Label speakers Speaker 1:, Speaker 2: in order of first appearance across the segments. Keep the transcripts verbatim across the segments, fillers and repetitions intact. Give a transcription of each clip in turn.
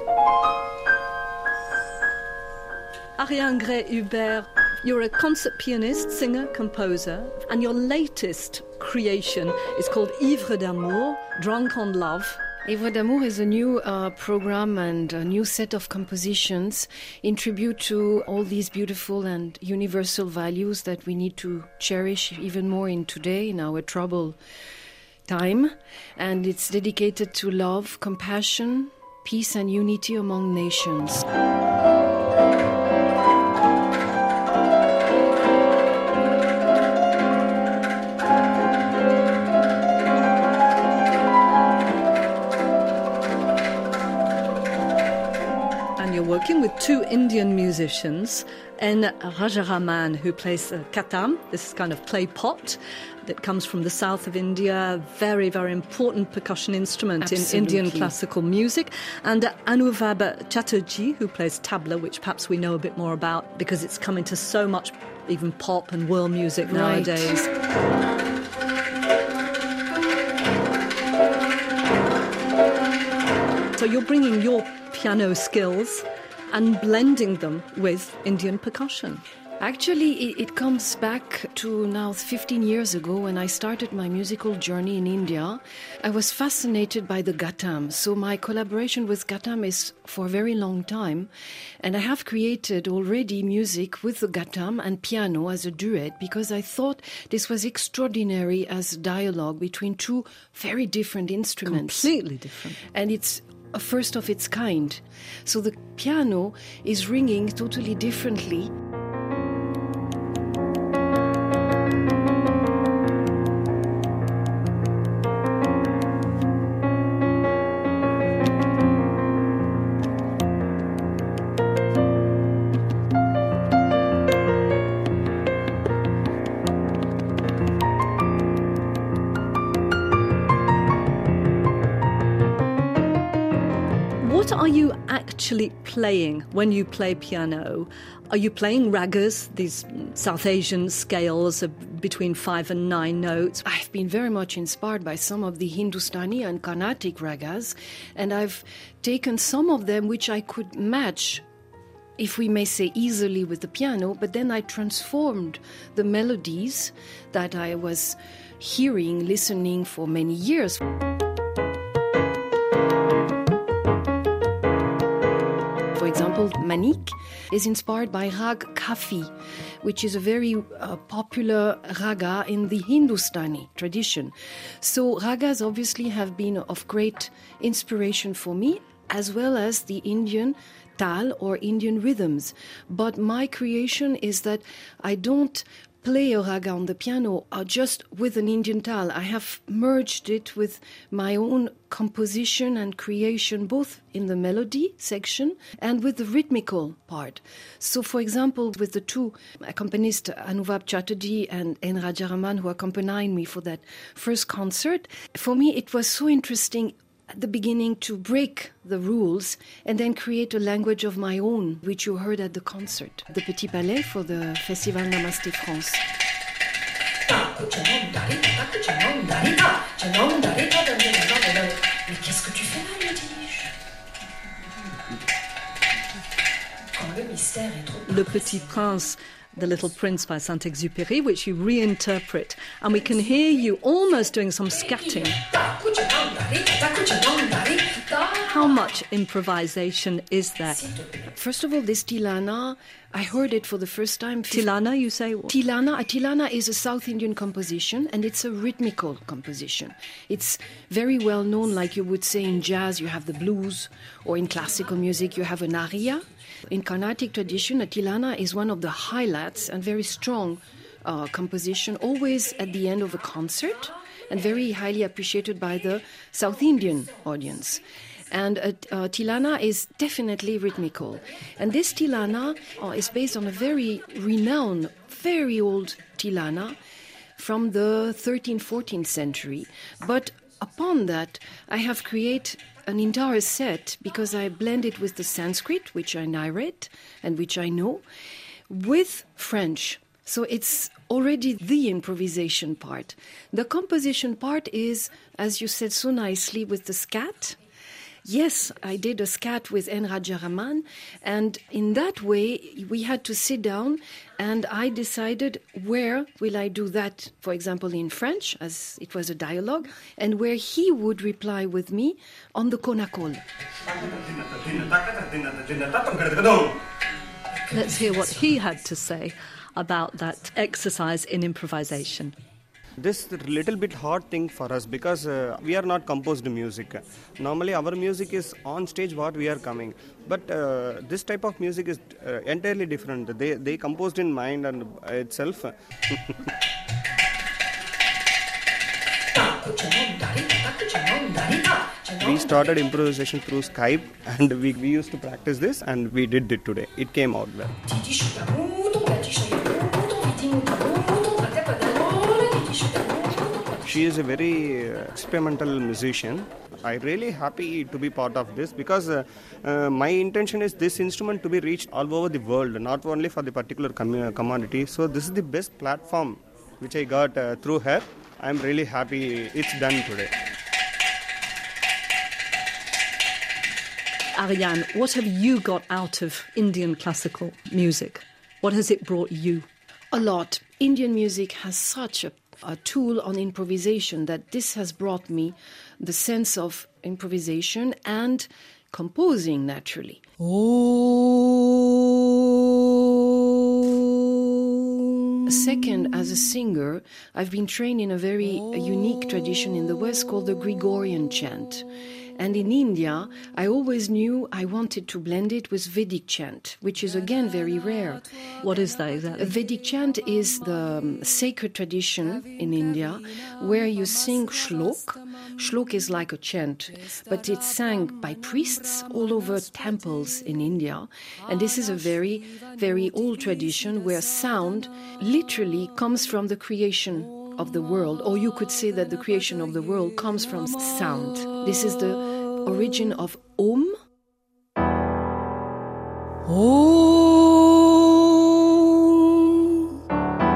Speaker 1: Ariane Gray-Hubert, you're a concert pianist, singer, composer, and your latest creation is called Ivre d'amour, Drunk on Love.
Speaker 2: Ivre d'amour is a new uh, program and a new set of compositions in tribute to all these beautiful and universal values that we need to cherish even more in today, in our troubled time. And it's dedicated to love, compassion, peace and unity among nations.
Speaker 1: Working with two Indian musicians, N. Rajaraman, who plays uh, katam, this kind of clay pot that comes from the south of India, very, very important percussion instrument Absolutely. in Indian classical music, and uh, Anuvab Chatterjee, who plays tabla, which perhaps we know a bit more about because it's come into so much even pop and world music
Speaker 2: right.
Speaker 1: nowadays. So you're bringing your piano skills and blending them with Indian percussion.
Speaker 2: Actually, it comes back to now fifteen years ago when I started my musical journey in India. I was fascinated by the Ghatam. So my collaboration with Ghatam is for a very long time. And I have created already music with the Ghatam and piano as a duet because I thought this was extraordinary as a dialogue between two very different instruments.
Speaker 1: Completely different.
Speaker 2: And it's a first of its kind. So the piano is ringing totally differently.
Speaker 1: What are you actually playing when you play piano? Are you playing ragas, these South Asian scales of between five and nine notes?
Speaker 2: I've been very much inspired by some of the Hindustani and Carnatic ragas, and I've taken some of them which I could match, if we may say, easily with the piano, but then I transformed the melodies that I was hearing, listening for many years. For example, Manik is inspired by Rag Kafi, which is a very uh, popular raga in the Hindustani tradition. So ragas obviously have been of great inspiration for me, as well as the Indian tal or Indian rhythms. But my creation is that I don't play a raga on the piano or just with an Indian tal. I have merged it with my own composition and creation, both in the melody section and with the rhythmical part. So, for example, with the two accompanists, Anuvab Chatterjee and N. Rajaraman, who accompanied me for that first concert, for me it was so interesting at the beginning to break the rules and then create a language of my own, which you heard at the concert, the Petit Palais for the Festival Namasté France.
Speaker 1: Le Petit Prince, The Little Prince by Saint-Exupéry, which you reinterpret, and we can hear you almost doing some scatting. How much improvisation is there?
Speaker 2: First of all, this Tilana, I heard it for the first time.
Speaker 1: Tilana, you say?
Speaker 2: Tilana, a Tilana is a South Indian composition, and it's a rhythmical composition. It's very well known, like you would say in jazz, you have the blues, or in classical music, you have an aria. In Carnatic tradition, a Tilana is one of the highlights and very strong uh, composition, always at the end of a concert, and very highly appreciated by the South Indian audience. And a, a Tilana is definitely rhythmical. And this Tilana uh, is based on a very renowned, very old Tilana from the thirteenth, fourteenth century. But upon that, I have created an entire set because I blend it with the Sanskrit, which I narrate and which I know, with French. So it's already the improvisation part. The composition part is, as you said so nicely, with the scat. Yes, I did a scat with N. Rajaraman, and in that way we had to sit down and I decided where will I do that, for example, in French, as it was a dialogue, and where he would reply with me on the Konakol.
Speaker 1: Let's hear what he had to say about that exercise in improvisation.
Speaker 3: This is a little bit hard thing for us because uh, we are not composed music. Normally our music is on stage what we are coming. But uh, this type of music is uh, entirely different. They they composed in mind and uh, itself. We started improvisation through Skype and we, we used to practice this and we did it today. It came out well. She is a very uh, experimental musician. I'm really happy to be part of this because uh, uh, my intention is this instrument to be reached all over the world, not only for the particular com- commodity. So this is the best platform which I got uh, through her. I'm really happy it's done today.
Speaker 1: Ariane, what have you got out of Indian classical music? What has it brought you?
Speaker 2: A lot. Indian music has such a, a tool on improvisation that this has brought me the sense of improvisation and composing naturally. Oh. Second, as a singer, I've been trained in a very a unique tradition in the West called the Gregorian chant. And in India, I always knew I wanted to blend it with Vedic chant, which is again very rare.
Speaker 1: What is that exactly?
Speaker 2: Vedic chant is the um, sacred tradition in India where you sing shlok. Shlok is like a chant, but it's sang by priests all over temples in India. And this is a very, very old tradition where sound literally comes from the creation of the world, or you could say that the creation of the world comes from sound. This is the origin of Om. Om.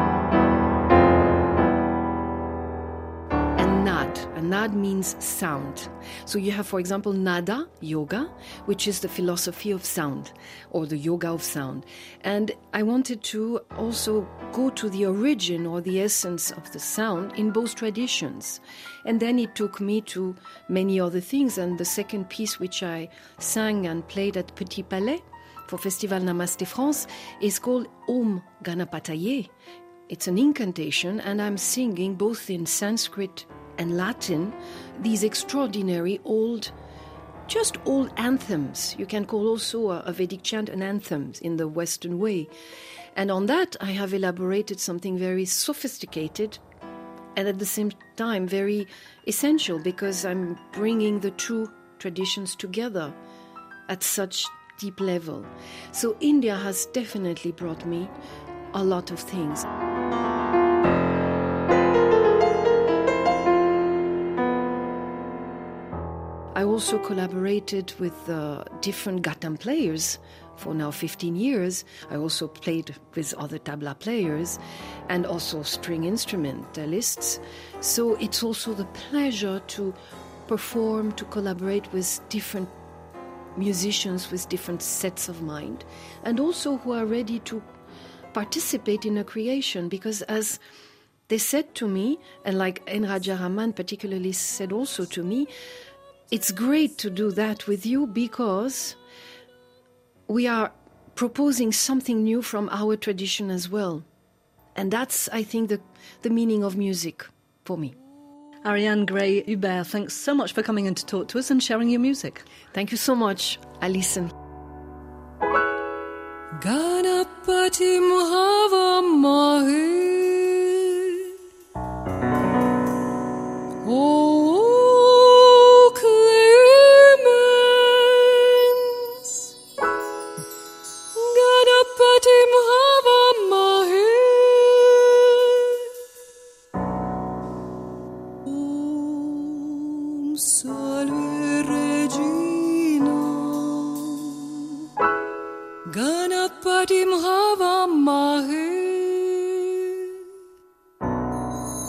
Speaker 2: And Nad. And Nad means sound. So you have, for example, Nada Yoga, which is the philosophy of sound, or the yoga of sound. And I wanted to also go to the origin or the essence of the sound in both traditions. And then it took me to many other things. And the second piece, which I sang and played at Petit Palais for Festival Namaste France, is called Om Ganapataye. It's an incantation, and I'm singing both in Sanskrit and Latin these extraordinary old, just old anthems. You can call also a, a Vedic chant an anthem in the Western way. And on that, I have elaborated something very sophisticated and at the same time very essential, because I'm bringing the two traditions together at such deep level. So India has definitely brought me a lot of things. I also collaborated with uh, different Gatam players for now fifteen years. I also played with other tabla players and also string instrumentalists. So it's also the pleasure to perform, to collaborate with different musicians with different sets of mind, and also who are ready to participate in a creation, because as they said to me, and like N. Rajaraman particularly said also to me, it's great to do that with you because we are proposing something new from our tradition as well. And that's, I think, the, the meaning of music for me.
Speaker 1: Ariane Gray Hubert, thanks so much for coming in to talk to us and sharing your music.
Speaker 2: Thank you so much. I listen.
Speaker 4: Ganapati Mahava Mahe. Oh, clemens. Ganapati Mahava Mahe. Om Salve Regina. Ganapati Mahava Mahe.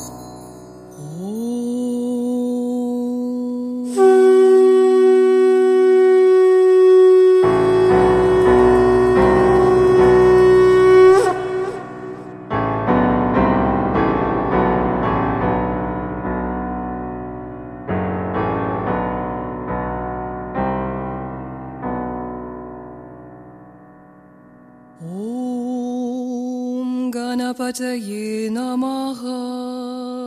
Speaker 4: Om. Om Ganapataye Namaha.